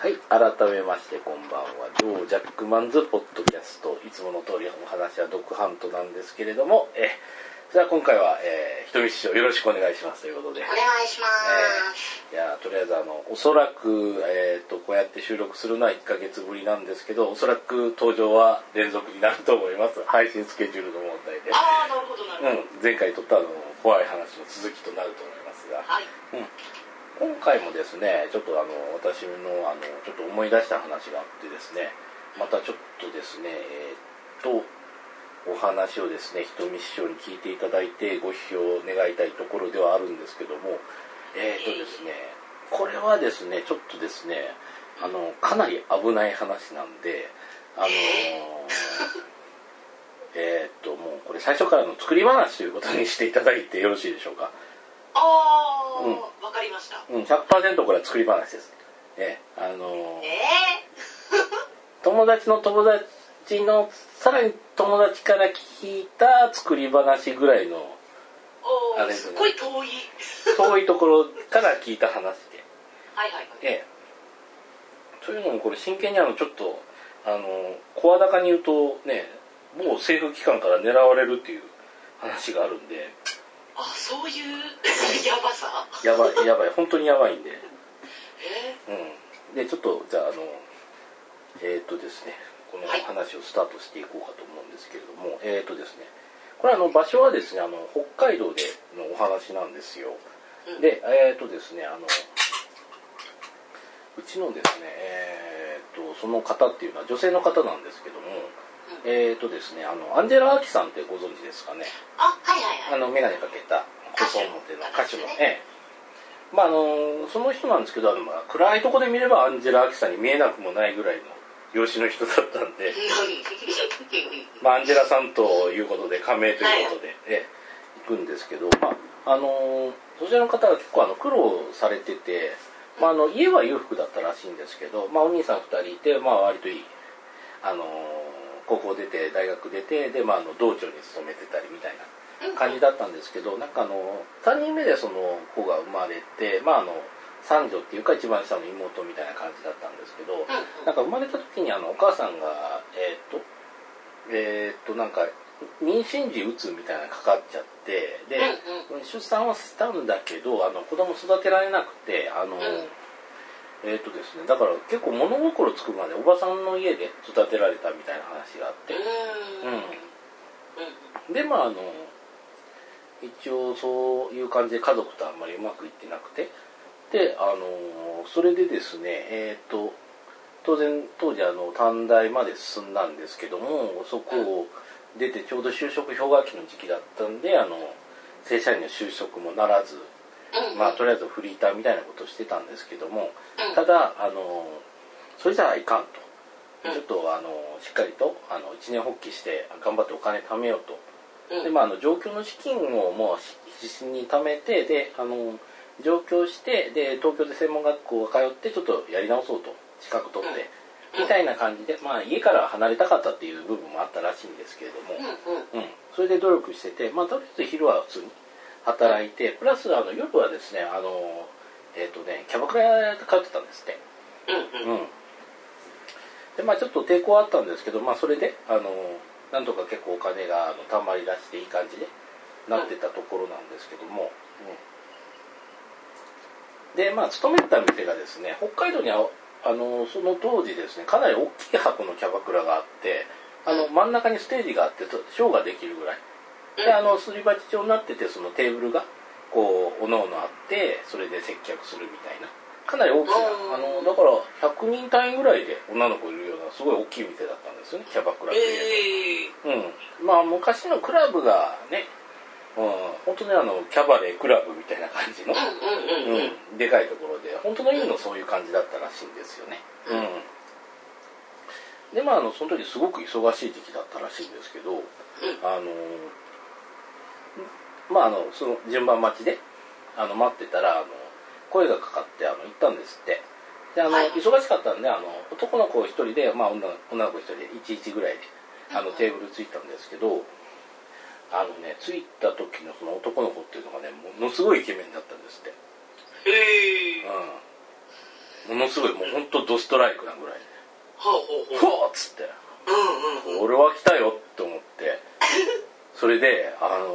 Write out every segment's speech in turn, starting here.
はい、改めましてこんばんは。ジョー・ジャックマンズポッドキャスト、いつもの通りお話はドッグハントなんですけれども、じゃあ今回は、ひとみ師匠よろしくお願いしますということで。 お願いします。 いやとりあえずおそらく、こうやって収録するのは1ヶ月ぶりなんですけど、おそらく登場は連続になると思います。配信スケジュールの問題で。 ああ、なるほどなるほど。 前回撮った怖い話の続きとなると思いますが。 はい。 今回もですね、ちょっと私のちょっと思い出した話があってですね、またちょっとですね、お話をですね、ひとみ師匠に聞いていただいてご批評を願いたいところではあるんですけども、ですね、これはですね、ちょっとですね、かなり危ない話なんで、もうこれ最初からの作り話ということにしていただいてよろしいでしょうか。 わかりました。 100% これは作り話です。友達の友達のさらに友達から聞いた作り話ぐらいのあれですね。すごい遠いところから聞いた話で。 はいはいはい。 そういうのもこれ真剣にちょっと声高に言うとね、もう政府機関から狙われるっていう話があるんで。 あ、そういうやばさ。 やばい本当にやばいんで。でちょっとじゃあですね、この話をスタートしていこうかと思うんですけれども、ですね、これ場所はですね、北海道でのお話なんですよ。でですね、うちのですね、その方っていうのは女性の方なんですけども、ですね、アンジェラ・アキさんってご存知ですかね。 あ、はいはいはい。 眼鏡かけた細表の歌手のその人なんですけど、暗いとこで見ればアンジェラ・アキさんに見えなくもないぐらいの容姿の人だったんでアンジェラさんということで加盟ということで、行くんですけど、そちらの方は結構苦労されてて、家は裕福だったらしいんですけど、お兄さん2人いて、割といい高校出て大学出てで、道長に勤めてたりみたいな感じだったんですけど、なんか3人目でその子が生まれて、三女っていうか一番下の妹みたいな感じだったんですけど、なんか生まれた時にお母さんがなんか妊娠時うつみたいなのかかっちゃって、で、出産はしたんだけど子供育てられなくてですね、だから結構物心つくまでおばさんの家で育てられたみたいな話があって、で一応そういう感じで家族とあんまりうまくいってなくて、でそれでですね当然当時短大まで進んだんですけども、そこを出てちょうど就職氷河期の時期だったんで正社員の就職もならず、とりあえずフリーターみたいなことをしてたんですけども、ただそれじゃいかんと、ちょっとしっかりと一年発起して頑張ってお金貯めようと。で上京の資金をもう必死に貯めて、で上京してで東京で専門学校通ってちょっとやり直そうと、資格取ってみたいな感じで、家から離れたかったっていう部分もあったらしいんですけれども、それで努力してて、とりあえず昼は普通に働いて、プラス夜はですねキャバクラ屋通ってたんですって。でちょっと抵抗あったんですけど、それでなんとか結構お金がたまり出していい感じでなってたところなんですけども、で勤めてた店がですね、北海道にはその当時ですね、かなり大きい箱のキャバクラがあって、真ん中にステージがあってショーができるぐらいですり鉢状になってて、そのテーブルがこうおのおのあって、それで接客するみたいなかなり大きなだから100人単位ぐらいで女の子いるようなすごい大きい店だったんですよね、キャバクラというのは。昔のクラブがね、本当にキャバレークラブみたいな感じのでかいところで、本当の意味のそういう感じだったらしいんですよね。でその時すごく忙しい時期だったらしいんですけど、その順番待ちで待ってたら声がかかって行ったんですって。で忙しかったんで男の子1人で、女の子1人で11ぐらいでテーブルついたんですけど、着いた時のその男の子っていうのがね、ものすごいイケメンだったんですって。 ものすごいもうほんとドストライクなぐらいでふわっつって、俺は来たよって思って、それで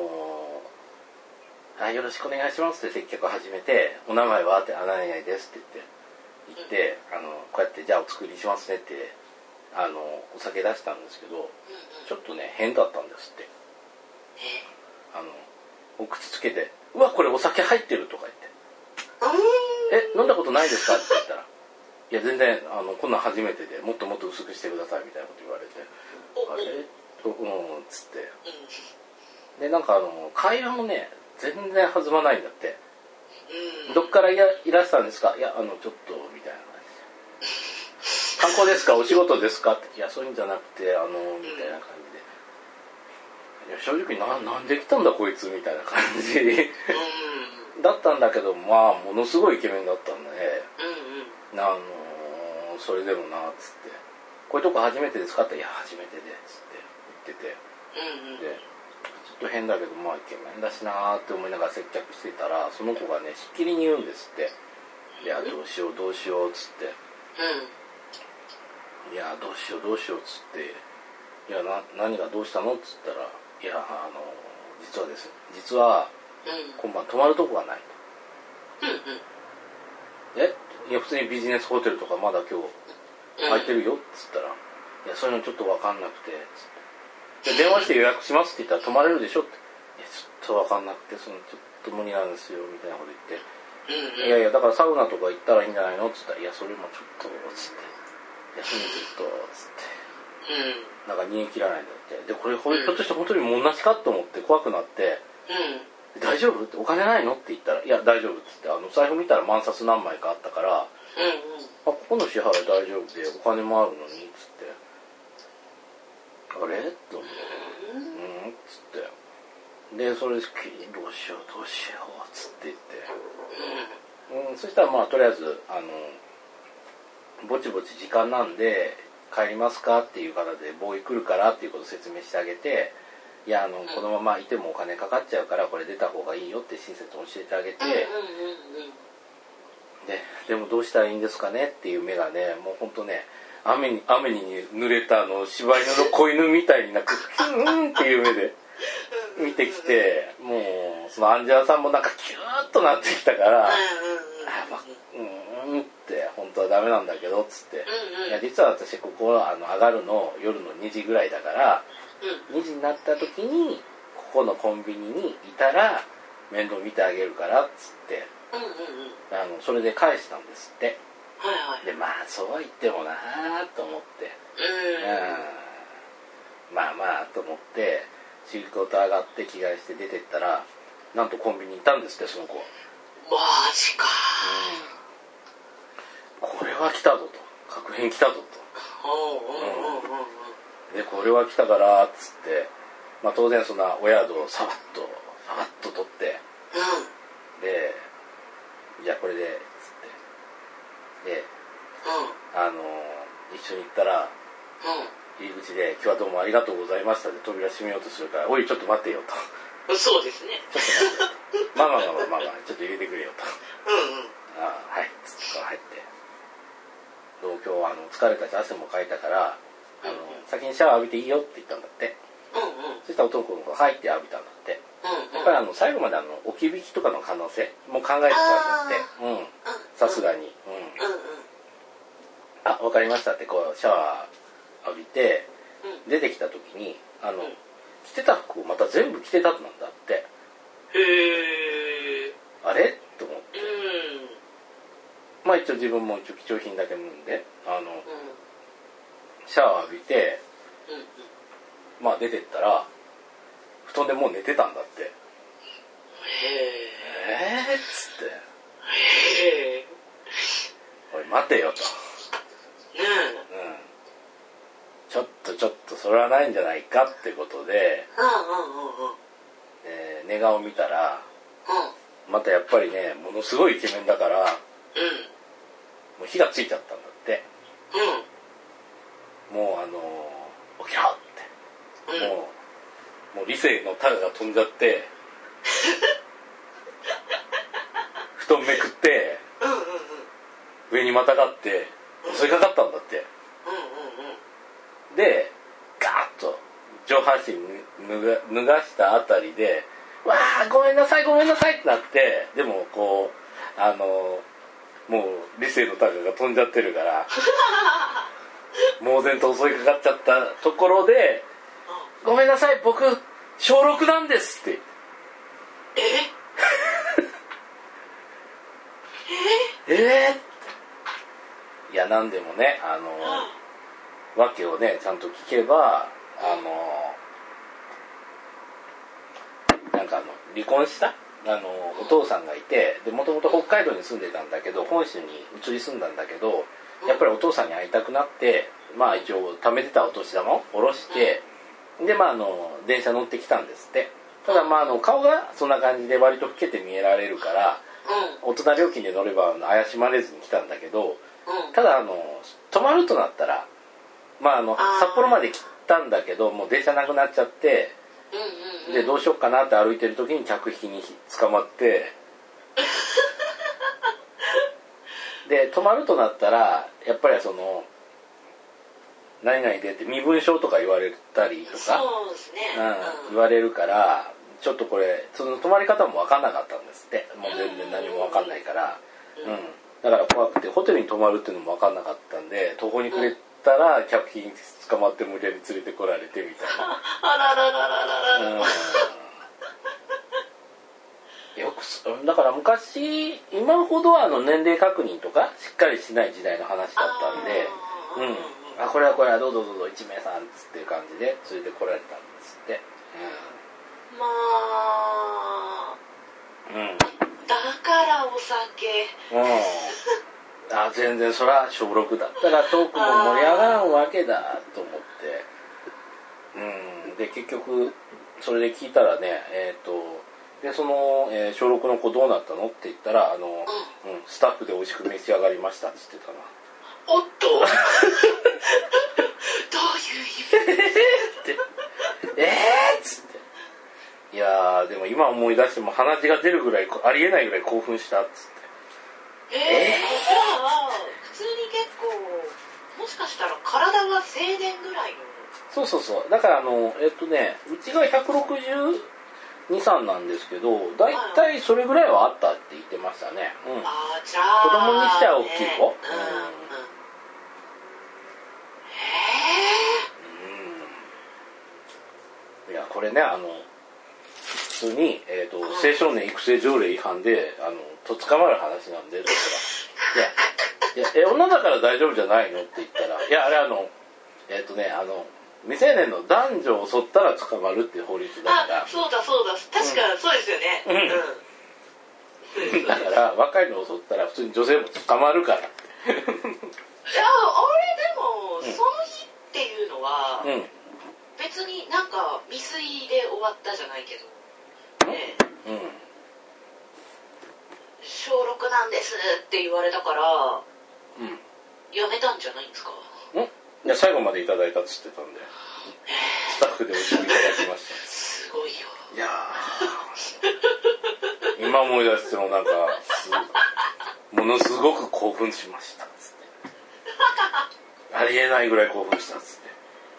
よろしくお願いしますって接客を始めて、お名前はって何々ですって言ってこうやってじゃあお作りしますねってお酒出したんですけど、ちょっとね変だったんですって。お口つけて、うわこれお酒入ってるとか言って、飲んだことないですかって言ったら、いや全然こんなん初めてで、もっともっと薄くしてくださいみたいなこと言われて、あれつって、でなんか会話もね全然弾まないんだって。どっからいらしたんですか、いやちょっとみたいな感じで、観光ですかお仕事ですかって、いやそういうんじゃなくてみたいな感じで、いや正直なんで来たんだこいつみたいな感じだったんだけど、まあものすごいイケメンだったんで、それでもなっつって、こういうとこ初めてですかって、いや初めてでっつって言ってて、でちょっと変だけどまあイケメンだしなーって思いながら接客してたら、その子がねしっきりに言うんですって。いやどうしようっつって、いやどうしようっつって、いや何がどうしたのっつったら、いや実は今晩泊まるとこがないと。いや普通にビジネスホテルとかまだ今日空いてるよっつったら、いやそういうのちょっと分かんなくてつって、電話して予約しますって言ったら泊まれるでしょって、いやちょっと分かんなくてちょっと無理なんですよみたいなこと言って、いやだからサウナとか行ったらいいんじゃないのっつったら、いやそれもちょっとつって、いやそれもちょっとつって、なんか煮え切らないんだって。でこれひょっとして本当に同じかと思って怖くなって、大丈夫って、お金ないのって言ったら、いや大丈夫っつって、財布見たら万札何枚かあったから、ここの支払い大丈夫でお金もあるのにっつって、あれと思ってっつって、でそれでどうしようっつって言って、そしたらまあとりあえずぼちぼち時間なんで帰りますかっていう方で、ボーイ来るからっていうことを説明してあげて、いやこのままいてもお金かかっちゃうからこれ出た方がいいよって親切に教えてあげて、でもどうしたらいいんですかねっていう目がね、もうほんとね、雨に濡れた柴犬の子犬みたいになってキューンっていう目で見てきて、もうそのアンジェラさんもなんかキューッとなってきたから、って本当はダメなんだけどっつって、いや実は私ここ上がるの夜の2時ぐらいだから、2時になった時にここのコンビニにいたら面倒見てあげるからっつって、それで返したんですって。でまあそうは言ってもなーと思って、まあと思って仕事上がって着替えして出てったら、なんとコンビニにいたんですってその子。 マジか。 これは来たぞと、確変来たぞと、でこれは来たからっつって、まあ当然そんなお宿をさばっと取って、でじゃあこれでっつってで、一緒に行ったら、入り口で今日はどうもありがとうございましたで扉閉めようとするから、おいちょっと待ってよと。 そうですね。 ちょっと待ってよ。まあちょっと入れてくれよと。はいっつって入って、今日疲れたし汗もかいたから、先にシャワー浴びていいよって言ったんだって。そしたら男の子が入って浴びたんだって。やっぱり最後まで置き引きとかの可能性も考えてたんだって。さすがに。あ、わかりましたってこうシャワー浴びて出てきた時に着てた服をまた全部着てたなんだって。あれと思って。まあ一応自分も貴重品だけ飲んでシャワー浴びて、まあ出てったら布団でもう寝てたんだって。っつっておい待てよと、ちょっとそれはないんじゃないかってことで、寝顔見たらまたやっぱりね、ものすごいイケメンだから、もう火がついちゃったんだって。もう起きろって、もう理性のタガが飛んじゃって布団めくって、 上にまたがって襲いかかったんだって。でガーッと上半身脱がしたあたりで、わあごめんなさいごめんなさいってなって、でもこうもう理性のタガが飛んじゃってるから猛然と襲いかかっちゃったところで、ごめんなさい僕小6なんですっていやなんでもね訳をねちゃんと聞けばなんか離婚したお父さんがいて、でもともと北海道に住んでたんだけど本州に移り住んだんだけど、やっぱりお父さんに会いたくなって、まあ一応貯めてたお年玉を下ろして、でまあ電車乗ってきたんですって。ただまあ顔がそんな感じで割と老けて見えられるから、大人料金で乗れば怪しまれずに来たんだけど、ただ泊まるとなったら、まあ札幌まで来たんだけどもう電車なくなっちゃって、でどうしよっかなって歩いてる時に客引きに捕まってで泊まるとなったらやっぱり何々でって身分証とか言われたりとか、 そうですね、 言われるからちょっとこれその泊まり方も分かんなかったんですって。もう全然何も分かんないから、だから怖くてホテルに泊まるっていうのも分かんなかったんで、途方に暮れたら客引きに捕まって無理やり連れてこられてみたいなあらららららら、 よくだから昔今ほど年齢確認とかしっかりしない時代の話だったんで、これはどうぞどうぞ1名さんっつっていう感じで連れてこられたんですって。 まあ、だからお酒全然そら小6だったらトークも盛り上がらんわけだと思って、で結局それで聞いたらねでその、小6の子どうなったのって言ったらスタッフで美味しく召し上がりましたっつってたな。 おっとどういう意味ってっつって、いやでも今思い出しても鼻血が出るぐらいありえないぐらい興奮したっつって、 じゃあ普通に結構もしかしたら体が青年ぐらいの。 そうだからうちが162、3なんですけど、だいたいそれぐらいはあったって言ってましたね。 じゃあ子供にしては大きい子。いやこれね普通に、青少年育成条例違反でと捕まる話なんで、いや女だから大丈夫じゃないのって言ったら、いやあれ未成年の男女を襲ったら捕まるっていう法律だから。 そうだ確かそうですよね。 だから若いのを襲ったら普通に女性も捕まるからって。 いやあれでも、その日っていうのは、別になんか未遂で終わったじゃないけどね、小6なんですって言われたから、やめたんじゃないんですか。 いや最後までいただいたっつってたんで、スタッフでおいしくいただきました。 すごいよ。 いや今思い出してもなんかものすごく興奮しましたっつってありえないぐらい興奮したっつって。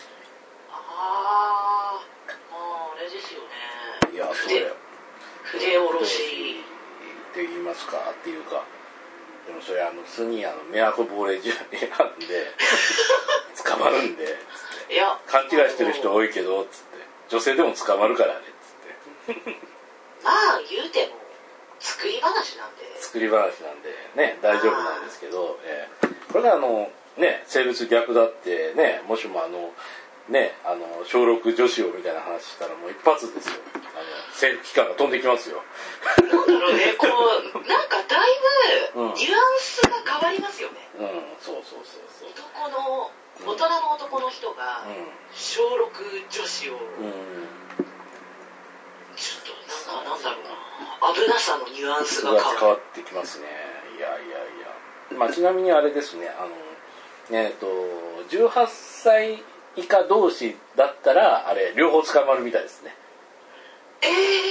あれですよね。 いやそれ筆下ろしって言いますかっていうか、でもそれ普通に迷惑亡霊違反で捕まるんでつって、いや勘違いしてる人多いけどつって、女性でも捕まるからねつってまあ言うても作り話なんでね大丈夫なんですけど、これが生物逆だってね、もしも小6女子をみたいな話したらもう一発ですよ。政府機関が飛んできますよ。 なんだろうね、なんかだいぶニュアンスが変わりますよね。 そう。 大人の男の人が小6女子を、ちょっとなんだろうな、危なさのニュアンスが変わってきますね。いや。まあちなみにあれですね、18歳以下同士だったらあれ両方捕まるみたいですね。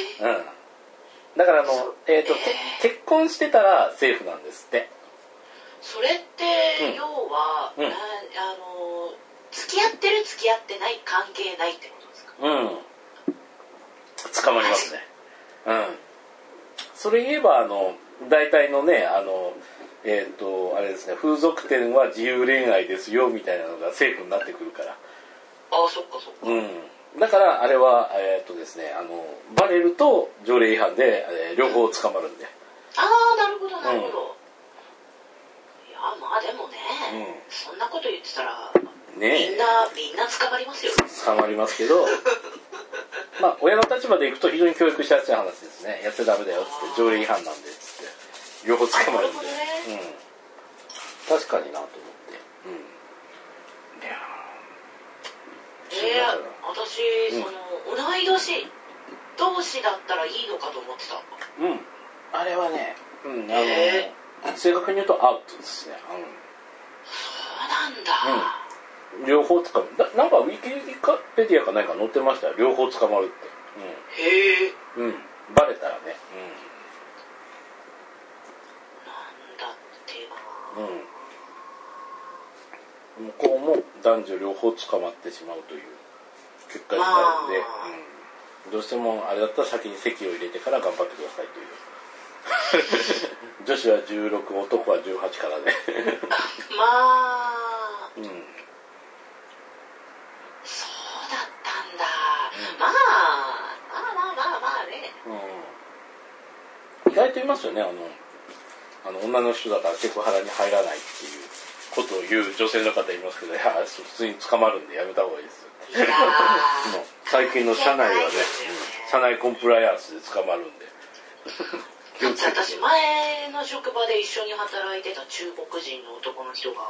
だから結婚してたらセーフなんですって。 それって要は、 うん付き合ってる付き合ってない関係ないってことですか？ 捕まりますね。それ言えば大体のねあれですね、風俗店は自由恋愛ですよみたいなのが政府になってくるから。 ああ、そっかそっか。 だからあれはですねバレると条例違反で、両方捕まるんで。 ああ、なるほどなるほど。いやまあでもね、そんなこと言ってたらね、 みんな捕まりますよ。 捕まりますけどまあ親の立場でいくと非常に教育しやすい話ですね。やっちゃダメだよっつって、条例違反なんでっつって両方捕まるんで、確かになと思って。 私、同い年同士だったらいいのかと思ってた。 あれはね、正確に言うとアウトですね。 そうなんだ。 両方捕まる。なんかウィキペディアか何か載ってましたよ。両方捕まるって。 へえ。 バレたらね。 なんだってば。 向こうも男女両方捕まってしまうという結果になるので、どうしてもあれだったら先に籍を入れてから頑張ってくださいという女子は16、男は18からねまあ、そうだったんだ。まあね、 意外といますよね。女の人だからセクハラに入らないっていうことを言う女性の方いますけど、いや普通に捕まるんでやめた方がいいですよ。最近の社内はね、社内コンプライアンスで捕まるんで私前の職場で一緒に働いてた中国人の男の人が、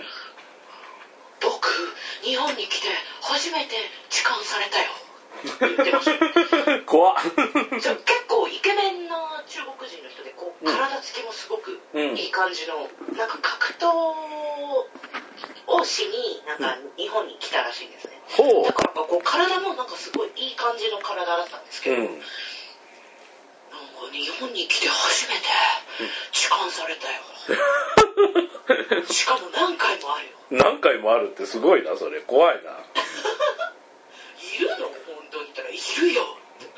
僕日本に来て初めて痴漢されたよって言ってました怖っ結構イケメンな中国人の人で体つきもすごくいい感じの、なんか格闘をしになんか日本に来たらしいんですね。だから体もなんかすごいいい感じの体だったんですけど、なんか日本に来て初めて痴漢されたよしかも何回もあるよ。 何回もあるってすごいな、それ怖いな。 いるの本当に言ったらいるよ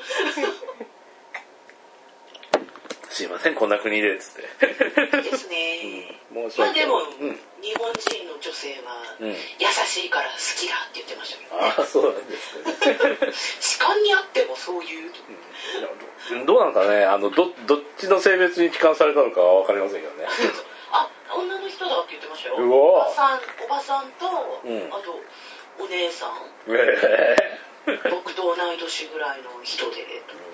すいませんこんな国でっつってですね、まあでも、日本人の女性は優しいから好きだって言ってましたけどね。 ああ、そうなんですね痴漢にあってもそういう、 どうなんかね、どっちの性別に痴漢されたのかは分かりませんけどね女の人だって言ってましたよ。 うわおばさんと、あとお姉さん、僕と同い年ぐらいの人で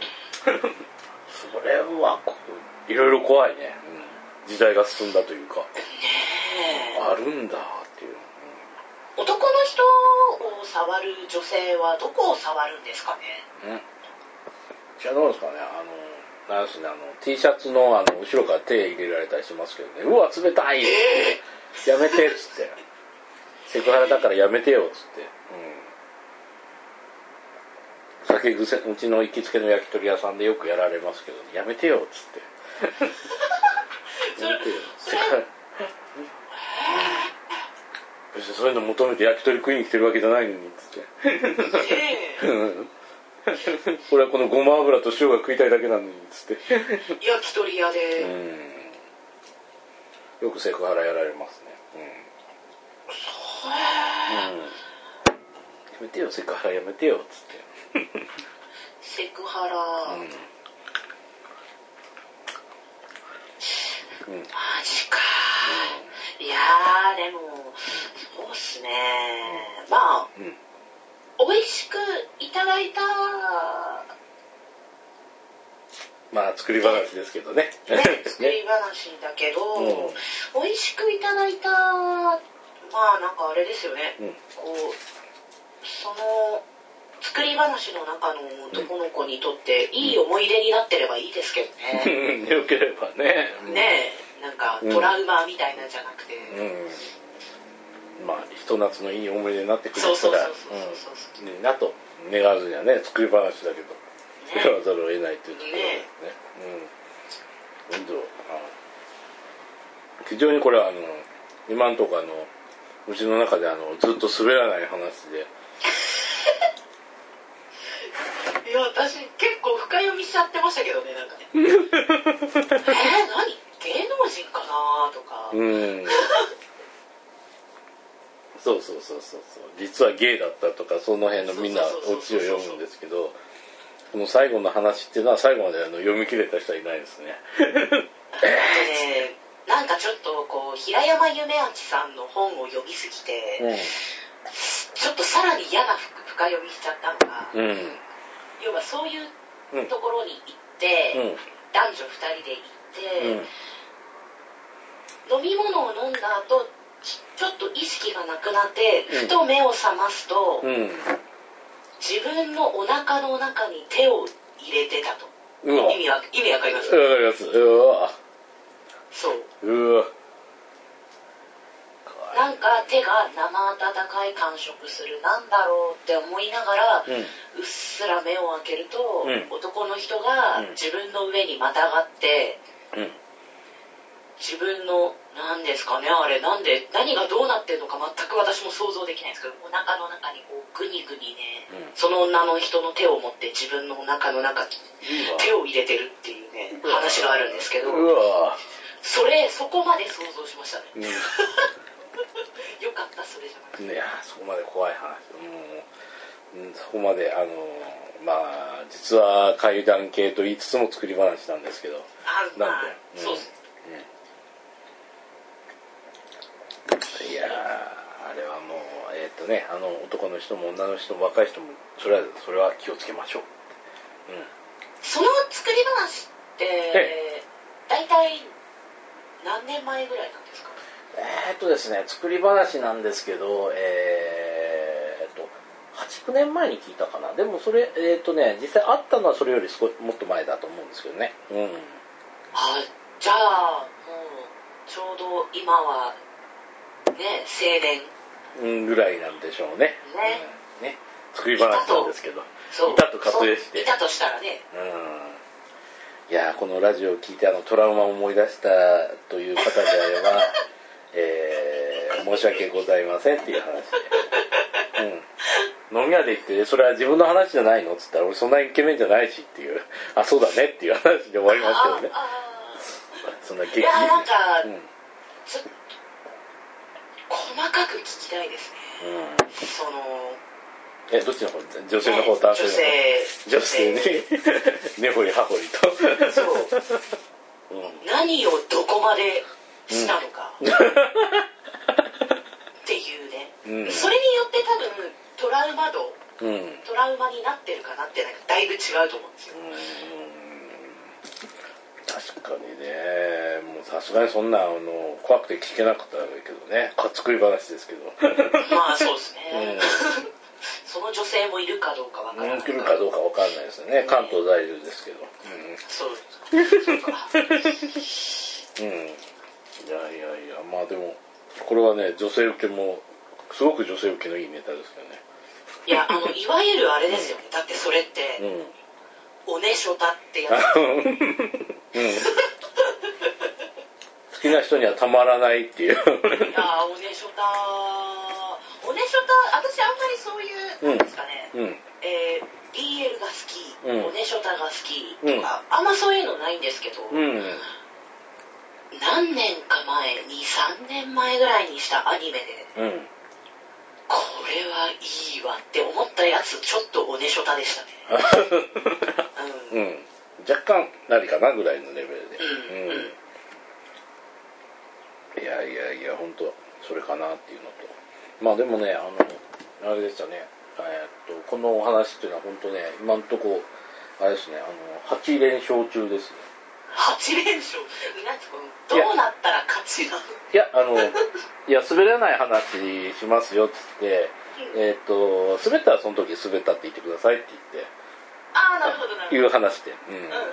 それはいろいろ怖いね、時代が進んだというかねえ、あるんだっていう、 男の人を触る女性はどこを触るんですかね。 じゃあどうですかね、なんすね、T シャツの後ろから手入れられたりしますけどね、うわ冷たい、やめてっつってセクハラだからやめてよっつって、酒癖、うちの行きつけの焼き鳥屋さんでよくやられますけど、ね、やめてよっつってやめてよセクハラ別にそういうの求めて焼き鳥食いに来てるわけじゃないのにっつってこれはこのごま油と塩が食いたいだけなのにっつって焼き鳥屋で、 よくセクハラやられますね。やめてよセクハラやめてよっつってセクハラ、マジか、いやでもそうっすね、まあ、美味しくいただいたまあ作り話ですけどね作り話だけど、美味しくいただいた、まあなんかあれですよね、その作り話の中の男の子にとっていい思い出になってればいいですけどね。 よければね。 ねえ、なんかトラウマみたいなんじゃなくて、 まあひと夏のいい思い出になってくれたらいいなと願わずにはね、作り話だけど言わざるを得ないというところですね。 非常にこれは今のところうちの中でずっと滑らない話でいや私結構深読みしちゃってましたけどね、なんかね何芸能人かなとかそう実はゲイだったとかその辺のみんなオチを読むんですけど、この最後の話っていうのは最後まで読み切れた人はいないですねなんかちょっとこう平山夢明さんの本を読みすぎて、ちょっとさらに嫌な深読みしちゃったのが、要はそういうところに行って、男女2人で行って、飲み物を飲んだ後ちょっと意識がなくなってふと目を覚ますと、自分のお腹の中に手を入れてたと。意味わかります？ わかります。うわ。 そう。 うわ。 なんか手が生温かい感触する、なんだろうって思いながら、うっすら目を開けると、男の人が自分の上にまたがって、自分の何ですかね、あれ何がどうなってるのか全く私も想像できないんですけど、お腹の中にこうグニグニね、その女の人の手を持って自分のお腹の中に手を入れてるっていうね話があるんですけど、そこまで想像しましたね。よかった、それじゃなくて。 いやそこまで怖い話。そこまでまあ実は怪談系と言いつつも作り話なんですけど。なんで、 そうです。 いやあれはもう男の人も女の人も若い人もそれは気をつけましょう。 その作り話って大体何年前ぐらいなんですか？ ですね、作り話なんですけど、8、9年前に聞いたかな。でもそれ実際あったのはそれよりもっと前だと思うんですけどね。 じゃあもうちょうど今はね、青年ぐらいなんでしょうね。ね、作り話なんですけど、いたと仮定して。 いたとしたらね。 いやこのラジオを聞いてトラウマを思い出したという方であれば、申し訳ございませんっていう話で。飲み屋で行ってそれは自分の話じゃないのっつったら俺そんなイケメンじゃないしっていうそうだねっていう話で終わりますけどね。そんな激いやなんか、ちょっと細かく聞きたいですね。 どっちの方？女性の方、男性の方？女性に根掘り葉掘りとそう、何をどこまでしたのか、っていうね、それによって多分トラウマになってるかなってだいぶ違うと思うんですよ。 確かにね、もうさすがにそんな怖くて聞けなかったけどね、作り話ですけど。 まあそうですね。その女性もいるかどうかわからない。 いるかどうかわかんないですね。関東在住ですけど。 そうか。 いやまあでもこれはね女性受けもすごく女性受けのいいネタですけどね。 いやいわゆるあれですよね。だってそれって、おねしょたってやつ。 好きな人にはたまらないっていう。 おねしょた、私あんまりそういうなんですかね。BL が好き、おねしょたが好きとか、あんまそういうのないんですけど。何年か前、2、3年前ぐらいにしたアニメで、これはいいわって思ったやつ、ちょっとおねしょたでしたね。 若干何かなぐらいのレベルで。いや本当それかなっていうのと、まあでもねあれでしたね。このお話っていうのは本当ね今のとこあれですね8連勝中ですね。 8連勝どうなったら勝ちなの？ いや滑らない話しますよっつって滑ったらその時滑ったって言ってくださいって言ってなるほどいう話で、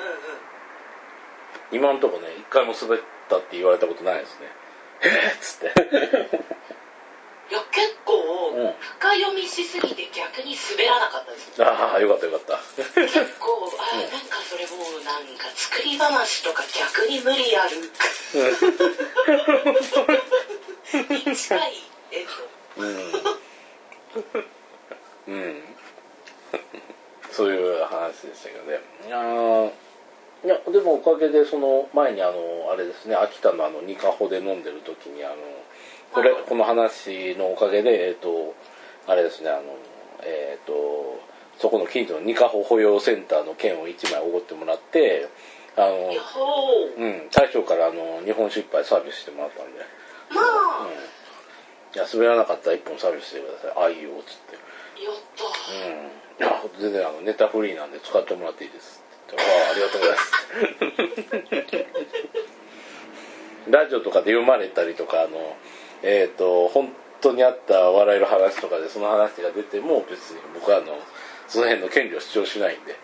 今のとこね一回も滑ったって言われたことないですね。っつっていや結構深読みしすぎて逆に滑らなかったですよ。 よかった結構なんかそれもうなんか作り話とか逆に無理あるに近いうん、そういう話でしたけどね。いやでもおかげでその前にあれですね、秋田のニカホで飲んでる時にこの話のおかげであれですねそこの近所のニカホ保養センターの券を1枚おごってもらって大将から日本酒1杯サービスしてもらったんで、 まあ、 いや滑らなかったら1本サービスしてください、ああいいよっつって、 やったいや全然ネタフリーなんで使ってもらっていいですって言ったら、ありがとうございますラジオとかで読まれたりとか本当にあった笑える話とかでその話が出ても別に僕はその辺の権利を主張しないんで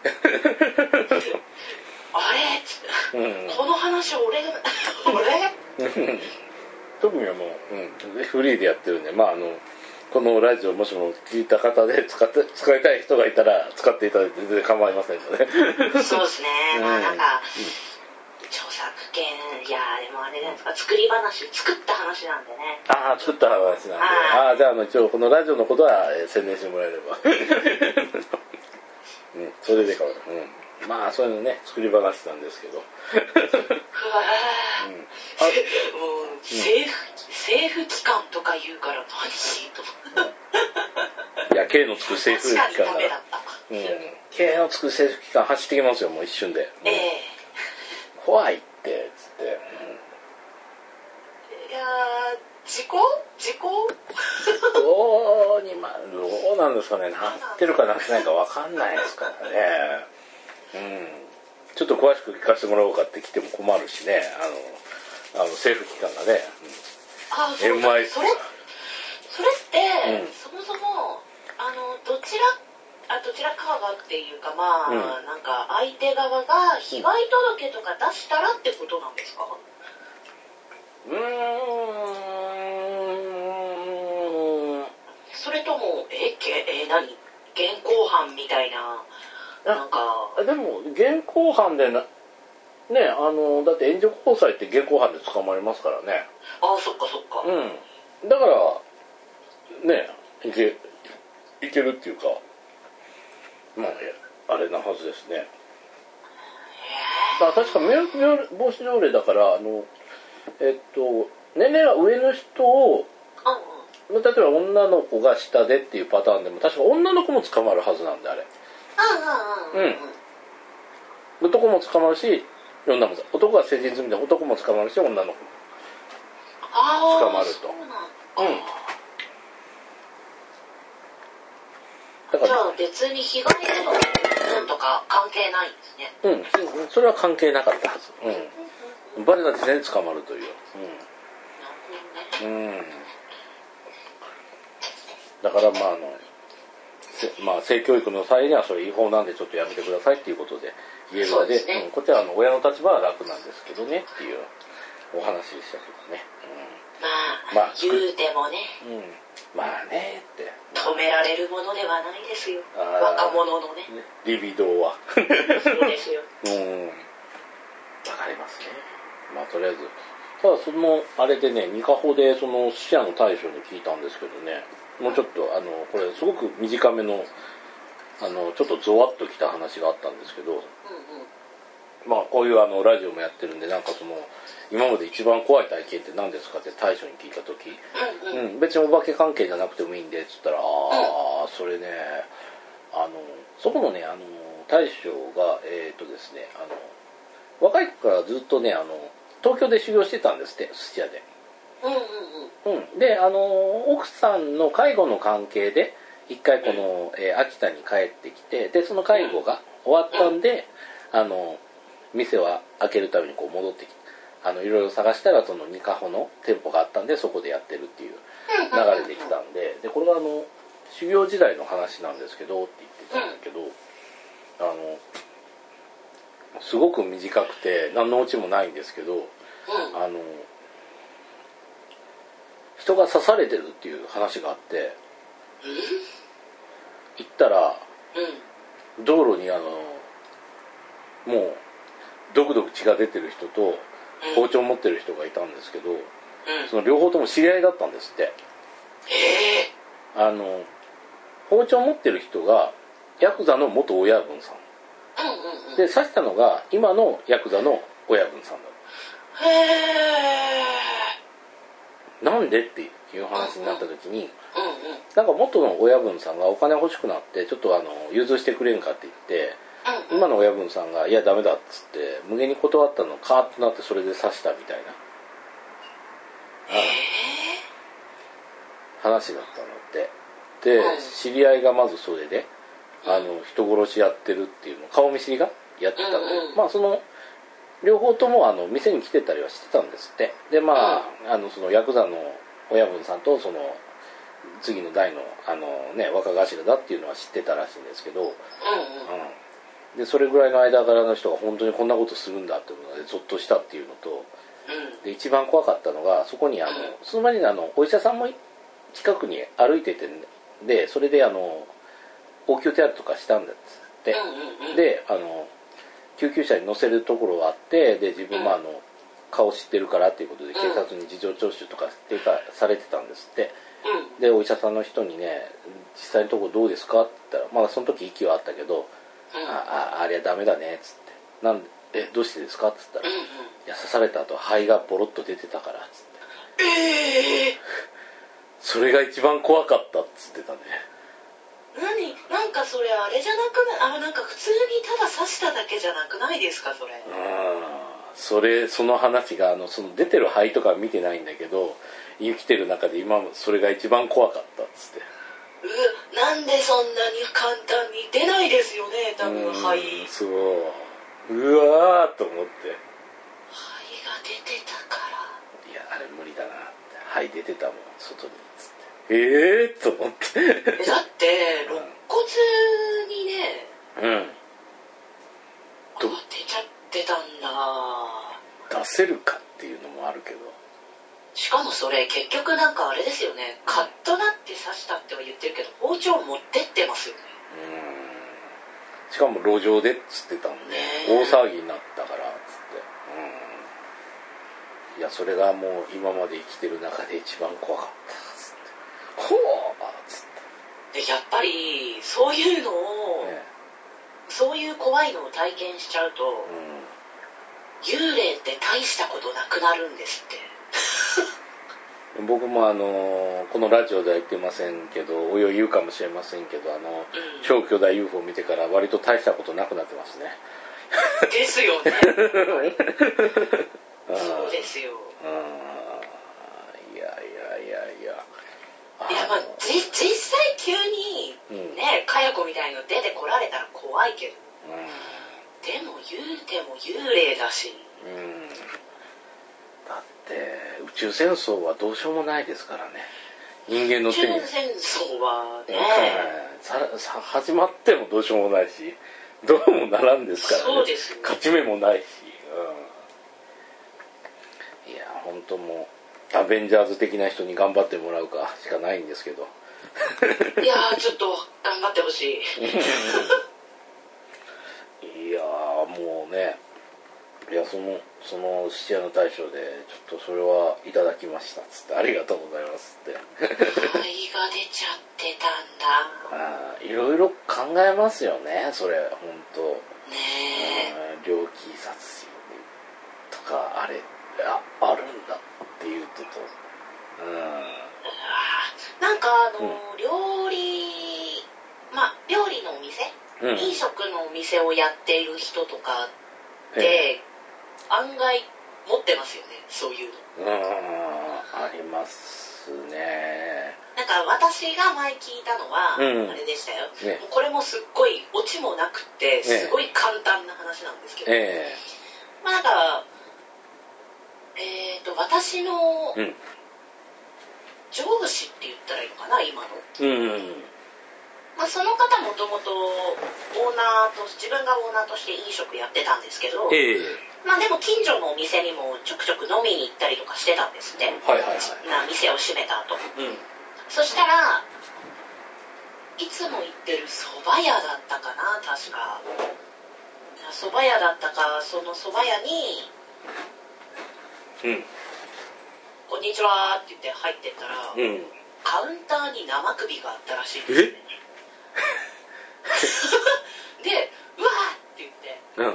あれっつって、この話俺特にはもう、フリーでやってるんで、このラジオもしも聞いた方で使いたい人がいたら使っていただいて全然構いませんのでそうですね、なんか、著作権、いやでもあれですか、作った話なんでね。 作った話なんで、じゃあ一応このラジオのことは宣伝してもらえればそれでかそういうのね、作り話なんですけどもう政府機関とか言うから何といや K のつく政府機関がK のつく政府機関走ってきますよ、もう一瞬で、怖いってつって、 いや事故どうなんですかね、なってるかなってないか分かんないですからね。ちょっと詳しく聞かせてもらおうかって来ても困るしね、政府機関がね、 それって、そもそもどちらかがっていうかなんか相手側が被害届とか出したらってことなんですか？それとも何現行犯みたいな、なんかでも現行犯でねだって援助交際って現行犯で捕まりますからね。 そっかだからねいけるっていうかあれなはずですね。確か迷惑防止条例だから年齢が上の人を例えば女の子が下でっていうパターンでも確か女の子も捕まるはずなんで、あれ男も捕まるし女も、男が成人済みで男も捕まるし女の子も捕まると。だからじゃあ別に被害届とか関係ないんですね。 それは関係なかったはず。バレた時点で捕まるという。だから性教育の際にはそれ違法なんでちょっとやめてくださいっていうことで言えるので、こっちは親の立場は楽なんですけどねっていうお話でしたけどね。 言うてもね、 って止められるものではないですよ、若者のねリビドーはそうですよ。 わかりますね。とりあえずただそのあれでね、ニカホでその死者の対処に聞いたんですけどね、もうちょっとこれすごく短めのちょっとゾワッときた話があったんですけど、こういうラジオもやってるんで、なんか今まで一番怖い体験って何ですかって大将に聞いた時、別にお化け関係じゃなくてもいいんでっつったら、それねそこのね大将がですね若い子からずっとね東京で修行してたんですって、寿司屋で。で奥さんの介護の関係で一回この、秋田に帰ってきて、でその介護が終わったんで店を開けるためにこう戻ってきていろいろ探したらそのニカホの店舗があったんでそこでやってるっていう流れできたんで、これが修行時代の話なんですけどって言ってたんだけど、すごく短くて何のオチもないんですけど、人が刺されてるっていう話があって、行ったら道路にもうドクドク血が出てる人と包丁持ってる人がいたんですけど、 その両方とも知り合いだったんですって。包丁持ってる人がヤクザの元親分さん、で刺したのが今のヤクザの親分さんだ。なんでっていう話になった時に、なんか元の親分さんがお金欲しくなってちょっと融通してくれんかって言って、今の親分さんがいやダメだっつって無限に断ったのをカーッとなってそれで刺したみたいな話だったので、知り合いがまずそれで人殺しやってるっていうの顔見知りがやってたので、まあその両方とも店に来てたりはしてたんですって。でまあそのヤクザの親分さんとその次の代の若頭だっていうのは知ってたらしいんですけど、でそれぐらいの間柄の人が本当にこんなことするんだっていうのでゾッとしたっていうのと、で一番怖かったのがそこにその前にお医者さんも近くに歩いてて、でそれで応急手当とかしたんだっつって、で救急車に乗せるところがあって、で自分も顔知ってるからっていうことで警察に事情聴取とかされてたんですって。でお医者さんの人にね実際のところどうですかって言ったら、まだその時息はあったけど、ありゃダメだねっつって、なんでどうしてですかって言ったら、いや刺された後肺がボロッと出てたからっつって、それが一番怖かったっつってたね。 なんかそれあれじゃなくない？なんか普通にただ刺しただけじゃなくないですかそれ。その話がその出てる肺とかは見てないんだけど、生きてる中で今それが一番怖かったっつって。 なんでそんなに簡単に出ないですよね多分肺。 そう、うわーと思って、 肺が出てたから、 いやあれ無理だなって、肺出てたもん外にっつって、と思ってだって肋骨にね、出ちゃってたんだ。 出せるかっていうのもあるけど、 しかもそれ結局なんかあれですよね、カッとなって刺したっては言ってるけど包丁持ってってますよね。 しかも路上でっつってたんで、大騒ぎになったからっつって、いやそれがもう今まで生きてる中で一番怖かったっつって、ほーっつって。 でやっぱりそういうのを、そういう怖いのを体験しちゃうと、幽霊って大したことなくなるんですって。 僕もこのラジオでは言ってませんけど、おいおい言うかもしれませんけど、超巨大 UFO を見てから割と大したことなくなってますね。 ですよね。そうですよ。 いやまあ実際急にね、かや子みたいの出てこられたら怖いけど、でも言うても幽霊だし、 だって宇宙戦争はどうしようもないですからね。人間の手に。 宇宙戦争はね、 始まってもどうしようもないし、どうもならんですからね。 そうですね。 勝ち目もないし、いや本当もうアベンジャーズ的な人に頑張ってもらうかしかないんですけど。 いやちょっと頑張ってほしい。 いやもうね。いやその質屋の大将でちょっとそれはいただきましたっつって、ありがとうございますって。 肺が出ちゃってたんだ。 いろいろ考えますよねそれ本当ね。 猟奇殺人とかあるんだっていうとなんか料理のお店、飲食のお店をやっている人とかって案外持ってますよね、そういうの。 ありますね。なんか私が前聞いたのは、あれでしたよ、これもすっごいオチもなくってすごい簡単な話なんですけど、まあなんか私の上司って言ったらいいのかな今の、まあ、その方もともと自分がオーナーとして飲食やってたんですけど、まあでも近所のお店にもちょくちょく飲みに行ったりとかしてたんですって、店を閉めた後、そしたらいつも行ってる蕎麦屋だったかな、確か蕎麦屋だったか、その蕎麦屋に、 こんにちはって言って入ってったら、 うん、 カウンターに生首があったらしいんですよね。で、うわーって言って、 うん、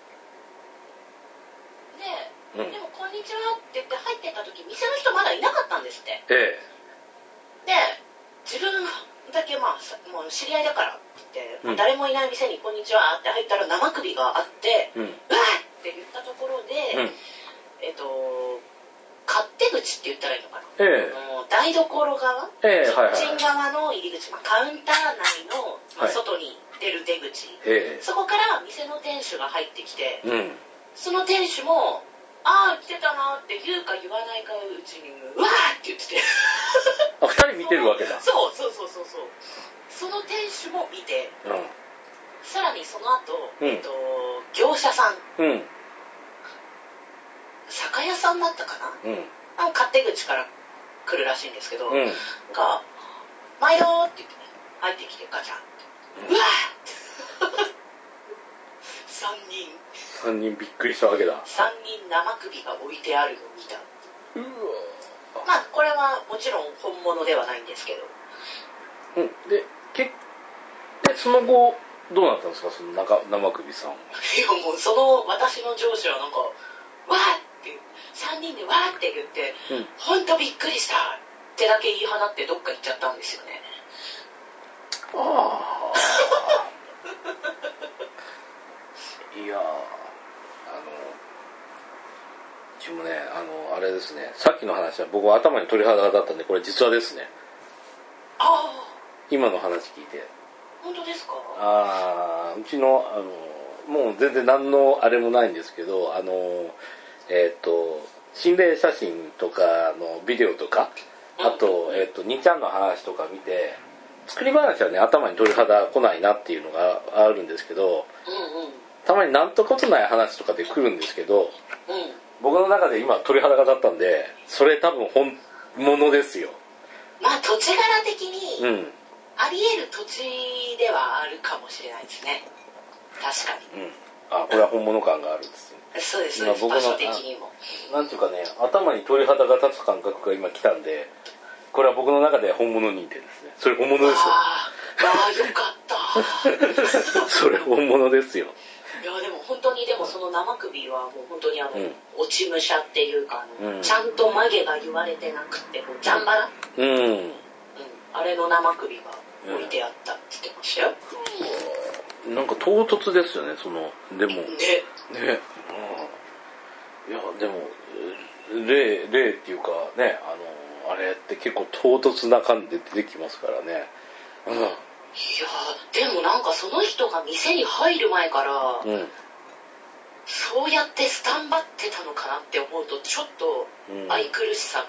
で、でもこんにちはって言って入ってった時、店の人まだいなかったんですって。 で、 自分だけもう知り合いだからって言って、誰もいない店にこんにちはって入ったら生首があって、うわーって言ったところで、勝手口って言ったらいいのかな、台所側、キッチン側の入り口、カウンター内の、外に出る出口、そこから店の店主が入ってきて、その店主もああ来てたなって言うか言わないかうちにうわーって言っててあ、2人見てるわけだ。 そうその店主も見て、さらにその後、業者さん、酒屋さんだったかな、勝手口から来るらしいんですけど、が毎度って言って、入ってきてガチャンって、うわーって3 人びっくりしたわけだ。 3人生首が置いてあるのを見た。 うわ、 これはもちろん本物ではないんですけど、 でその後どうなったんですか、その生首さんは。 いやもうその私の上司はなんかわーって3人でわーって言って、ほんとびっくりしたってだけ言い放ってどっか行っちゃったんですよね。 いやうちもね、あれですね、さっきの話は僕は頭に鳥肌だったんで、これ実話ですね。今の話聞いて。 本当ですか？ うちのもう全然何のあれもないんですけど、心霊写真とかのビデオとか、あと2ちゃんの話とか見て、作り話はね頭に鳥肌来ないなっていうのがあるんですけど、たまになんとことない話とかで来るんですけど、僕の中で今鳥肌が立ったんで、それ多分本物ですよ。 土地柄的に、あり得る土地ではあるかもしれないですね。確かに。 これは本物感があるんですね。 そうです、場所的にも。 なんていうかね、頭に鳥肌が立つ感覚が今来たんで、これは僕の中で本物認定ですね。それ本物ですよ。 よかったそれ本物ですよ。 いやでも本当にその生首はもう本当に落ち武者っていうかちゃんと曲げが言われてなくてジャンバラ、あれの生首が置いてあったって言ってましたよ。 なんか唐突ですよね、でもね、いやでも霊っていうかね、あれって結構唐突な感じで出てきますからね。 いやでもなんかその人が店に入る前から、そうやってスタンバってたのかなって思うとちょっと愛くるしさが、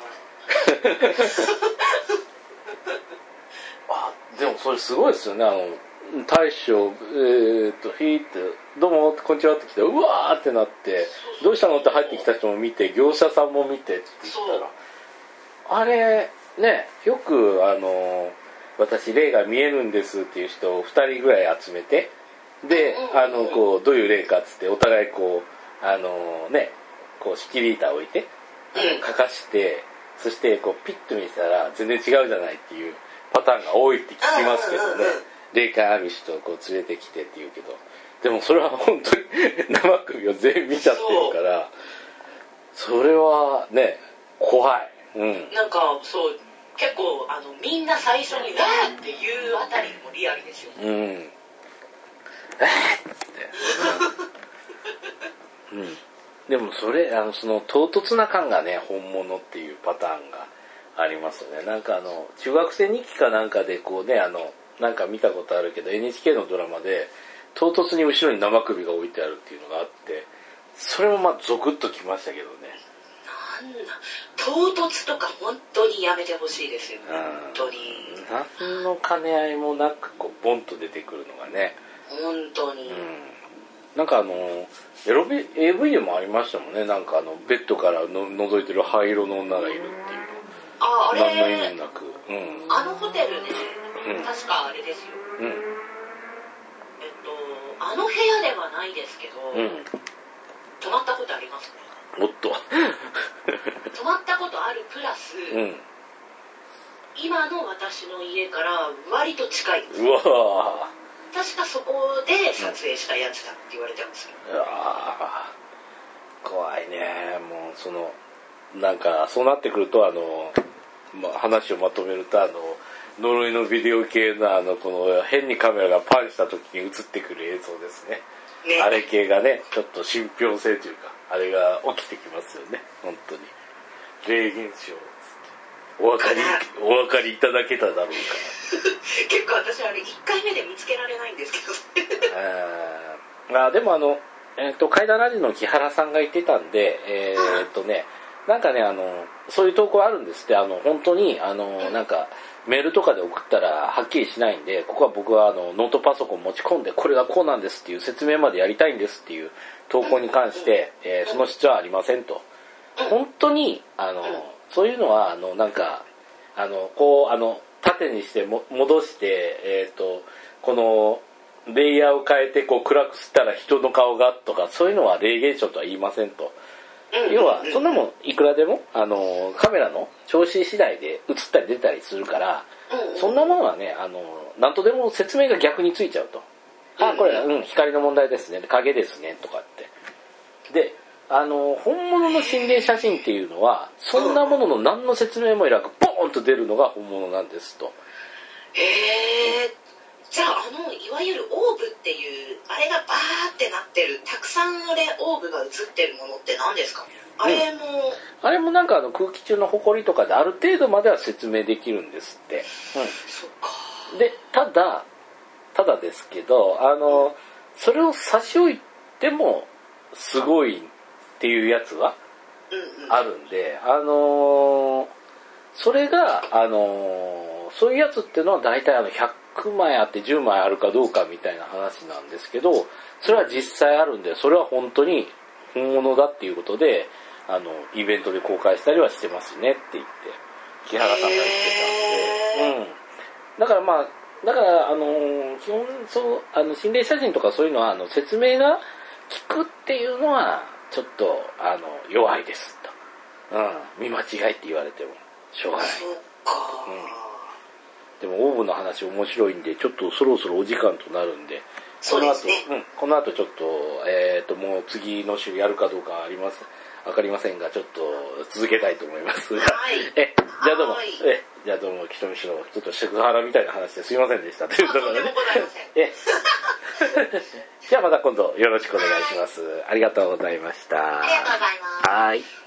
でもそれすごいですよね。大将ヒーってどうもこんにちはって来て、うわーってなって、どうしたのって入ってきた人も見て、業者さんも見てって言ったら、あれね、よく私霊が見えるんですっていう人を2人ぐらい集めて、でこうどういう霊かっつってお互いこう仕切り板を置いてかかして、そしてこうピッと見せたら全然違うじゃないっていうパターンが多いって聞きますけどね。霊感ある人をこう連れてきてって言うけど、でもそれは本当に生首を全員見ちゃってるから、それはね怖い。 なんかそう結構みんな最初に「わー」っていうあたりもリアルですよね。 でもそれその唐突な感がね本物っていうパターンがありますよね。なんか中学生日記かなんかでこうねなんか見たことあるけど NHK のドラマで唐突に後ろに生首が置いてあるっていうのがあって、それもゾクッときましたけどね。 唐突とか本当にやめてほしいですよね。本当に何の兼ね合いもなくこうボンと出てくるのがね、 本当に、 なんかAV でもありましたもんね。なんかベッドから覗いてる灰色の女がいるっていうの。 あれ何の意味もなく、 あのホテルね、確かあれですよ、あの部屋ではないですけど、泊まったことありますね。 おっと泊まったことあるプラス、 うん、 今の私の家から割と近いんです。 うわ確かそこで撮影したやつだって言われてますよ。 うわ怖いね。もうそのなんかそうなってくると話をまとめると呪いのビデオ系のこの変にカメラがパンした時に映ってくる映像ですね。あれ系がねちょっと信憑性というかあれが起きてきますよね。本当に霊現象お分かりいただけただろうか結構私あれ1回目で見つけられないんですけどでも怪談ラジオの木原さんが言ってたんでなんかねそういう投稿あるんですって。本当になんかメールとかで送ったらはっきりしないんで、ここは僕はノートパソコン持ち込んでこれがこうなんですっていう説明までやりたいんですっていう投稿に関して、その必要はありませんと。本当にそういうのはなんかこう縦にして戻してこのレイヤーを変えてこう暗くしたら人の顔がとかそういうのは霊現象とは言いませんと。要はそんなもんいくらでもカメラの調子次第で映ったり出たりするから、そんなものはねなんとでも説明が逆についちゃうと。これ光の問題ですね、影ですねとかって。で本物の心霊写真っていうのはそんなものの何の説明もいらなくポーンと出るのが本物なんですと。 じゃあいわゆるオーブっていうあれがバーってなってるたくさんオーブが映ってるものって何ですか？あれもなんか空気中の埃とかである程度までは説明できるんですって。 そっか。 でただですけどそれを差し置いてもすごいっていうやつはあるんで、それがそういうやつっていうのは大体100枚あって10枚あるかどうかみたいな話なんですけど、それは実際あるんで、それは本当に本物だっていうことでイベントで公開したりはしてますねって言って木原さんが言ってたんで、だから基本そう心霊写真とかそういうのは説明が効くっていうのはちょっと弱いですと、見間違いって言われてもしょうがない。でもオーブの話面白いんでちょっとそろそろお時間となるんで、この後ちょっともう次の週やるかどうかわかりませんがちょっと続けたいと思いますが、じゃあどうも人見知りのちょっとセクハラみたいな話ですいませんでしたというところで、じゃあまた今度よろしくお願いします。ありがとうございました。 ありがとうございます。 はい。